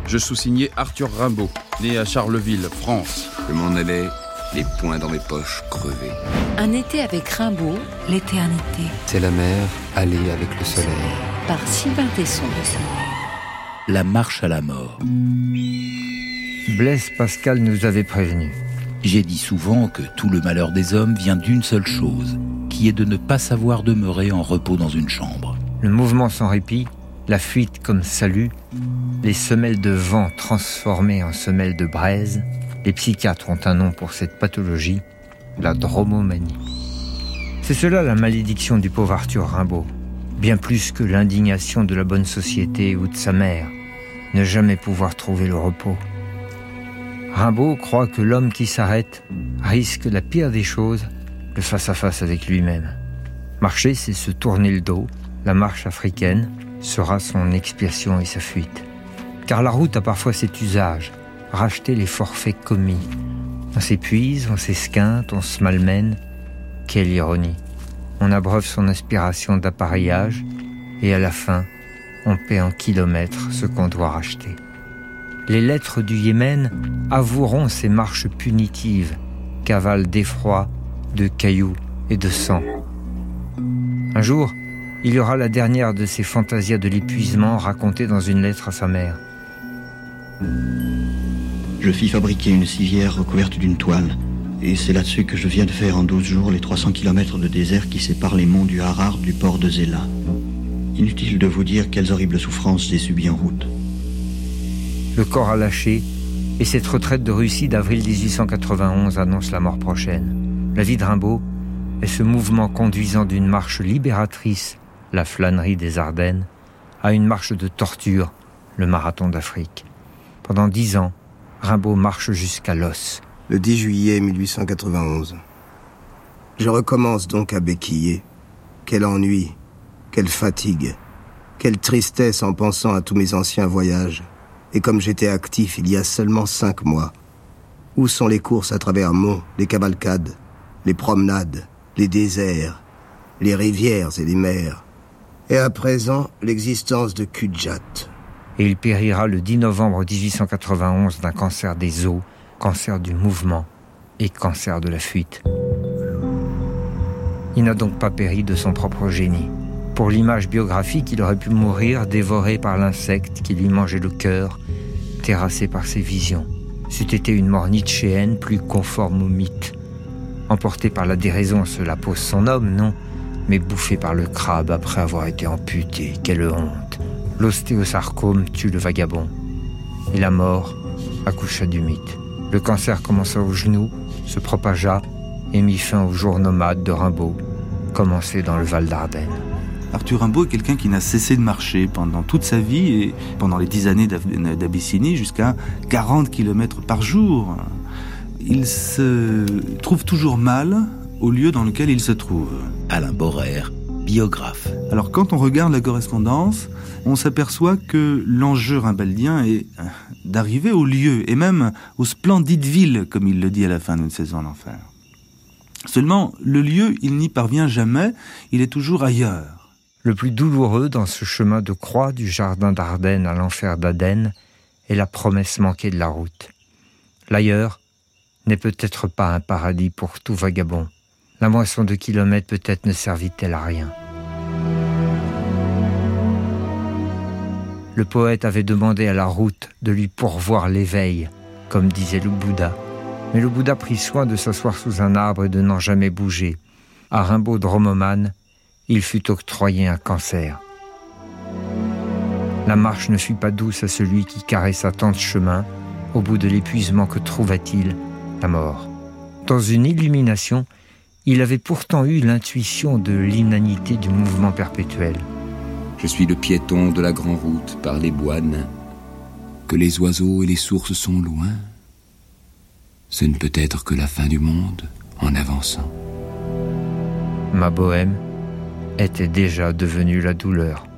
Je sous-signais Arthur Rimbaud, né à Charleville, France. Je m'en allais, les poings dans mes poches crevés. Un été avec Rimbaud, l'éternité. C'est la mer, aller avec le soleil. Par Sylvain Tesson. La marche à la mort. Blaise Pascal nous avait prévenus. J'ai dit souvent que tout le malheur des hommes vient d'une seule chose, qui est de ne pas savoir demeurer en repos dans une chambre. Le mouvement sans répit, la fuite comme salut, les semelles de vent transformées en semelles de braise, les psychiatres ont un nom pour cette pathologie, la dromomanie. C'est cela la malédiction du pauvre Arthur Rimbaud, bien plus que l'indignation de la bonne société ou de sa mère, ne jamais pouvoir trouver le repos. Rimbaud croit que l'homme qui s'arrête risque la pire des choses, le face-à-face avec lui-même. Marcher, c'est se tourner le dos, la marche africaine sera son expiation et sa fuite. Car la route a parfois cet usage, racheter les forfaits commis. On s'épuise, on s'esquinte, on se malmène. Quelle ironie. On abreuve son aspiration d'appareillage et à la fin, on paie en kilomètres ce qu'on doit racheter. Les lettres du Yémen avoueront ces marches punitives, cavales d'effroi, de cailloux et de sang. Un jour, il y aura la dernière de ces fantasias de l'épuisement racontée dans une lettre à sa mère. Je fis fabriquer une civière recouverte d'une toile. Et c'est là-dessus que je viens de faire en 12 jours les 300 km de désert qui séparent les monts du Harar du port de Zéla. Inutile de vous dire quelles horribles souffrances j'ai subies en route. Le corps a lâché, et cette retraite de Russie d'avril 1891 annonce la mort prochaine. La vie de Rimbaud est ce mouvement conduisant d'une marche libératrice, la flânerie des Ardennes, à une marche de torture, le marathon d'Afrique. Pendant 10 ans, Rimbaud marche jusqu'à l'os. Le 10 juillet 1891. Je recommence donc à béquiller. Quel ennui, quelle fatigue, quelle tristesse en pensant à tous mes anciens voyages. Et comme j'étais actif il y a seulement 5 mois. Où sont les courses à travers monts, les cavalcades, les promenades, les déserts, les rivières et les mers. Et à présent, l'existence de Cudjat. Et il périra le 10 novembre 1891 d'un cancer des os, cancer du mouvement et cancer de la fuite. Il n'a donc pas péri de son propre génie. Pour l'image biographique, il aurait pu mourir dévoré par l'insecte qui lui mangeait le cœur, terrassé par ses visions. C'eût été une mort nietzschéenne plus conforme au mythe. Emporté par la déraison, cela pose son homme, non, mais bouffé par le crabe après avoir été amputé. Quelle honte! L'ostéosarcome tue le vagabond. Et la mort accoucha du mythe. Le cancer commença au genou, se propagea et mit fin au jour nomade de Rimbaud, commencé dans le Val d'Ardenne. Arthur Rimbaud est quelqu'un qui n'a cessé de marcher pendant toute sa vie et pendant les 10 années d'Abyssinie jusqu'à 40 km par jour. Il se trouve toujours mal au lieu dans lequel il se trouve. Alain Borrer, biographe. Alors quand on regarde la correspondance, on s'aperçoit que l'enjeu rimbaldien est d'arriver au lieu, et même aux splendides villes, comme il le dit à la fin d'une saison en enfer. Seulement, le lieu, il n'y parvient jamais, il est toujours ailleurs. Le plus douloureux dans ce chemin de croix du jardin d'Ardenne à l'enfer d'Aden est la promesse manquée de la route. L'ailleurs n'est peut-être pas un paradis pour tout vagabond. La moisson de kilomètres peut-être ne servit-elle à rien. Le poète avait demandé à la route de lui pourvoir l'éveil, comme disait le Bouddha. Mais le Bouddha prit soin de s'asseoir sous un arbre et de n'en jamais bouger. À Rimbaud dromomane, il fut octroyé un cancer. La marche ne fut pas douce à celui qui caressa tant de chemin. Au bout de l'épuisement, que trouva-t-il? La mort. Dans une illumination, il avait pourtant eu l'intuition de l'inanité du mouvement perpétuel. Je suis le piéton de la grande route par les bois nains. Que les oiseaux et les sources sont loin. Ce ne peut être que la fin du monde en avançant. Ma bohème était déjà devenue la douleur.